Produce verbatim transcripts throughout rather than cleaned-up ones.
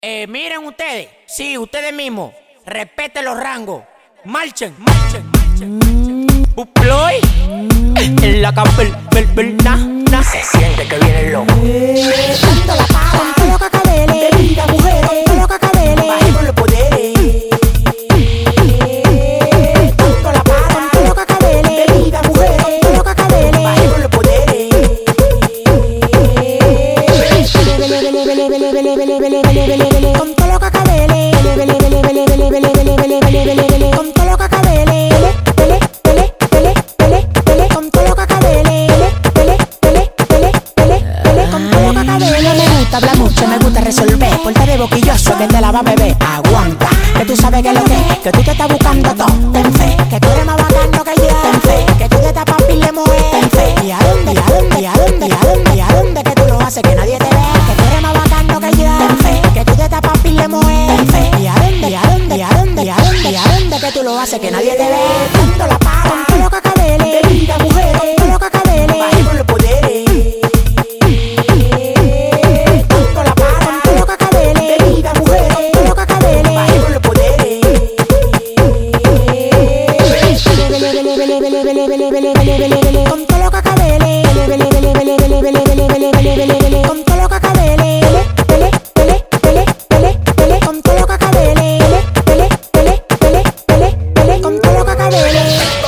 Eh, miren ustedes, sí, ustedes mismos, respeten los rangos. Marchen, marchen, marchen. Buploy, en la capel, bel, bel, na, na. Se siente que viene el loco. Tanto la paga, tanto lo cacabele, bebida, mujeres, tanto lo cacabele, bajemos los poderes. Tanto la paga, tanto lo cacabele, bebida, mujeres, tanto lo cacabele, bajemos los poderes. Con todo lo cacabele, con todo lo cacabele, con todo lo cacabele, con todo lo cacabele. Me gusta hablar mucho, me gusta resolver, porte de boquilloso que te la va a beber. Aguanta, que tú sabes que lo que es, que tú te estás buscando todo. Ten fe, que tú eres más bacano que yo. Ten fe, que tú te estás papi le mueves. Ten fe, y a dónde, y a dónde, y a dónde, y a dónde, y a dónde que tú lo haces que nadie te ve. Que tú eres más bacano que yo. Ten fe, que tú te estás papi le mueves. Ten fe, y a dónde, y a dónde, y a dónde, y a dónde, y a dónde que tú lo haces que nadie te ve. Tanto la paga, con todo lo cacabele, bebida, mujeres, con todo lo cacabele, bajemos los poderes. Tanto la paga, con todo lo cacabele, bebida, mujeres, con todo lo cacabele, bajemos los poderes. Con todo lo cacabele, con todo lo cacabele, con todo lo cacabele, con todo lo cacabele.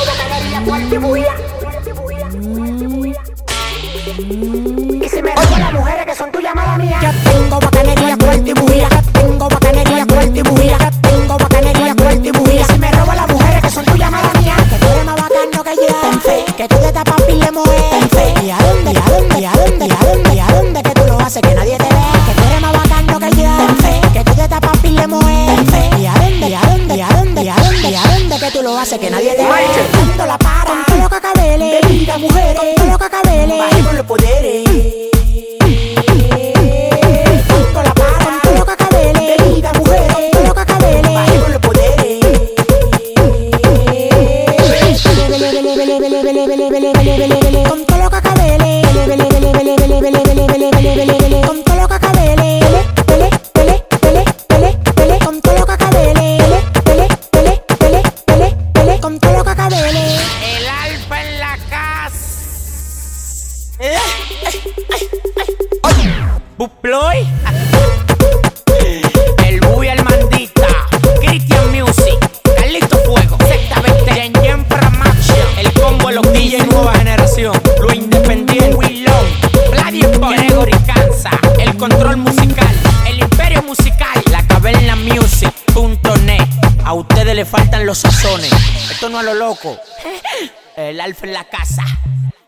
Y si me roban las mujeres que son tuyas, mala mía. Ya tengo bacanería, cuarto y bujía. Ya tengo bacanería, cuarto y bujía. Ya tengo bacanería, cuarto y bujía. Y si me roban las mujeres que son tuyas, mala mía. Que tú eres más bacano que yo. Ten fe, que tú te estás papi le mueves. Ten fe, y a dónde, y a dónde, y a dónde, y a dónde, y a dónde que tú lo haces que nadie te ve. Que tú eres más bacano que yo. Ten fe, que tú te estás papi le mueves. Ten fe, y a dónde, y a dónde, y a dónde, y a dónde, y a dónde que tú lo haces que nadie te ve. Tanto la para, con todo lo cacabele, bebida, mujeres, con todo lo cacabele, bajemos los poderes. Tanto la para, con todo lo cacabele, bebida, mujeres, con todo lo cacabele, bajemos los poderes. Con todo lo cacabele, con todo lo cacabele, con todo lo cacabele, con todo lo cacabele. El alfa en la casa. Buploy, el Buy al Mandita, Christian Music, Carlito Fuego, Secta veinte, Yen Yen Pramaction, el combo de los D J nueva generación, Lo Independiente, Willon, Vladier Gregory Cansa, el control musical, el imperio musical, la caverna music punto net. A ustedes le faltan los sazones, esto no a lo loco. El alfa en la casa.